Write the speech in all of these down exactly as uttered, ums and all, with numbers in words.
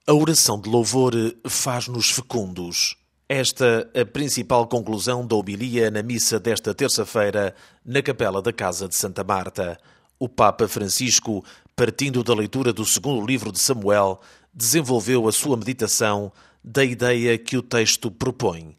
A oração de louvor faz-nos fecundos. Esta a principal conclusão da homilia na missa desta terça-feira na capela da Casa de Santa Marta. O Papa Francisco, partindo da leitura do segundo livro de Samuel, desenvolveu a sua meditação da ideia que o texto propõe.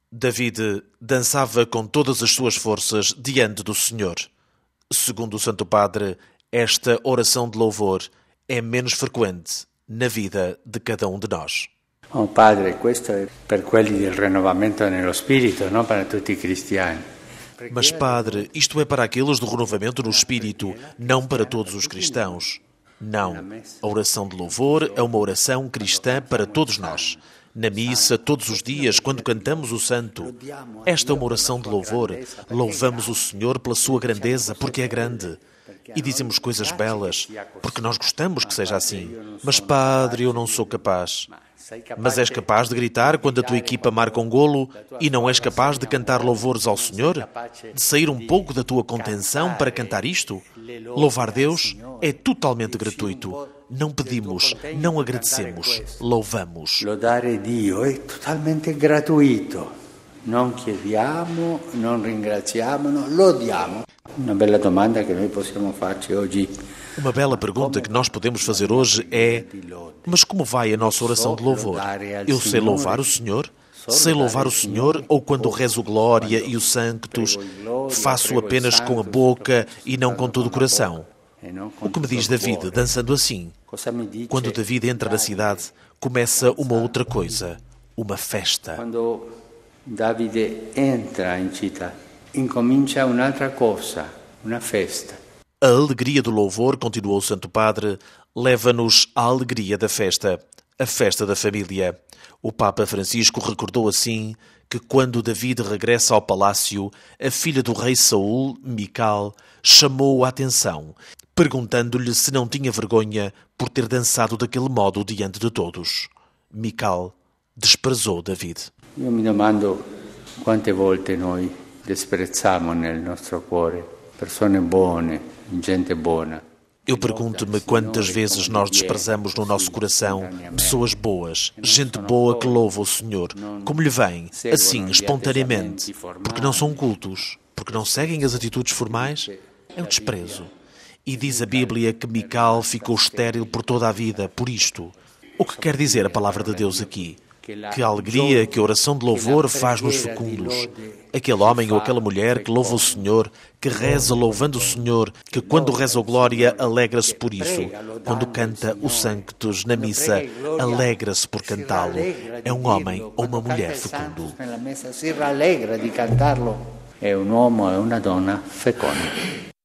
David dançava com todas as suas forças diante do Senhor. Segundo o Santo Padre, esta oração de louvor é menos frequente na vida de cada um de nós. Oh Padre, questo è per quelli del rinnovamento nello spirito, non per tutti i cristiani. Mas, Padre, isto é para aqueles do renovamento no Espírito, não para todos os cristãos. Não. A oração de louvor é uma oração cristã para todos nós. Na missa, todos os dias, quando cantamos o Santo, esta é uma oração de louvor. Louvamos o Senhor pela sua grandeza, porque é grande. E dizemos coisas belas, porque nós gostamos que seja assim. Mas, Padre, eu não sou capaz. Mas és capaz de gritar quando a tua equipa marca um golo e não és capaz de cantar louvores ao Senhor? De sair um pouco da tua contenção para cantar isto? Louvar Deus é totalmente gratuito. Não pedimos, não agradecemos, louvamos. Lodare Dio è totalmente gratuito. Non chiediamo, non ringraziamo, non lodiamo. Uma bela domanda que nós possiamo farci oggi. Uma bela pergunta que nós podemos fazer hoje é: mas como vai a nossa oração de louvor? Eu sei louvar o Senhor? Sei louvar o Senhor ou quando rezo Glória e o Sanctus, faço apenas com a boca e não com todo o coração? O que me diz David dançando assim? Quando David entra na cidade, começa uma outra coisa, uma festa. Quando Davide entra in città, incomincia un'altra cosa, una festa. A alegria do louvor, continuou o Santo Padre, leva-nos à alegria da festa, a festa da família. O Papa Francisco recordou assim que quando David regressa ao palácio, a filha do rei Saul, Mical, chamou a atenção, perguntando-lhe se não tinha vergonha por ter dançado daquele modo diante de todos. Mical desprezou David. Eu me domando quante volte noi desprezziamo nel nostro cuore persone buone, gente buona. Eu pergunto-me quantas vezes nós desprezamos no nosso coração pessoas boas, gente boa que louva o Senhor, como lhe vem, assim, espontaneamente, porque não são cultos, porque não seguem as atitudes formais, é o desprezo. E diz a Bíblia que Mical ficou estéril por toda a vida, por isto. O que quer dizer a palavra de Deus aqui? Que a alegria, que a oração de louvor faz-nos fecundos. Aquele homem ou aquela mulher que louva o Senhor, que reza louvando o Senhor, que quando reza o Glória alegra-se por isso. Quando canta o Sanctus na missa, alegra-se por cantá-lo. É um homem ou uma mulher fecundo. É um homem ou uma donna feconda.